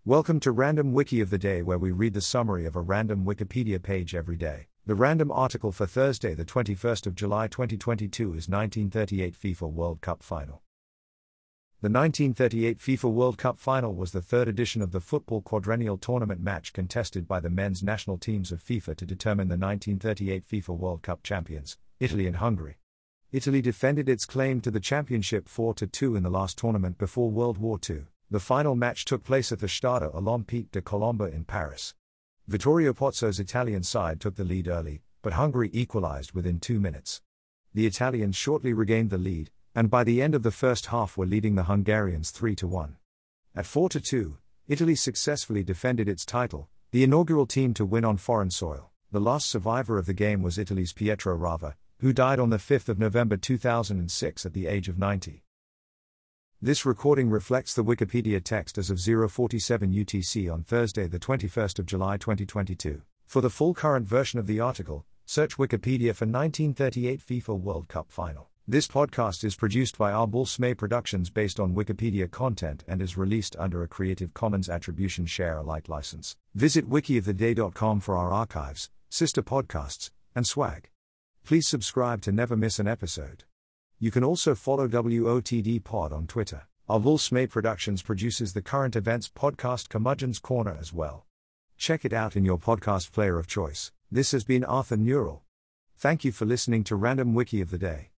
Welcome to Random Wiki of the Day, where we read the summary of a random Wikipedia page every day. The random article for Thursday, the 21st of July 2022 is 1938 FIFA World Cup Final. The 1938 FIFA World Cup Final was the third edition of the football quadrennial tournament match contested by the men's national teams of FIFA to determine the 1938 FIFA World Cup champions, Italy and Hungary. Italy defended its claim to the championship 4-2 in the last tournament before World War II. The final match took place at the Stade Olympique de Colombo in Paris. Vittorio Pozzo's Italian side took the lead early, but Hungary equalized within 2 minutes. The Italians shortly regained the lead, and by the end of the first half were leading the Hungarians 3-1. At 4-2, Italy successfully defended its title, the inaugural team to win on foreign soil. The last survivor of the game was Italy's Pietro Rava, who died on the 5th of November 2006 at the age of 90. This recording reflects the Wikipedia text as of 0:47 UTC on Thursday, the 21st of July 2022. For the full current version of the article, search Wikipedia for 1938 FIFA World Cup Final. This podcast is produced by Arbol Sme Productions based on Wikipedia content and is released under a Creative Commons Attribution Share Alike license. Visit wikioftheday.com for our archives, sister podcasts, and swag. Please subscribe to never miss an episode. You can also follow WOTD Pod on Twitter. Arbol Sme Productions produces the current events podcast Curmudgeon's Corner as well. Check it out in your podcast player of choice. This has been Arthur Neural. Thank you for listening to Random Wiki of the Day.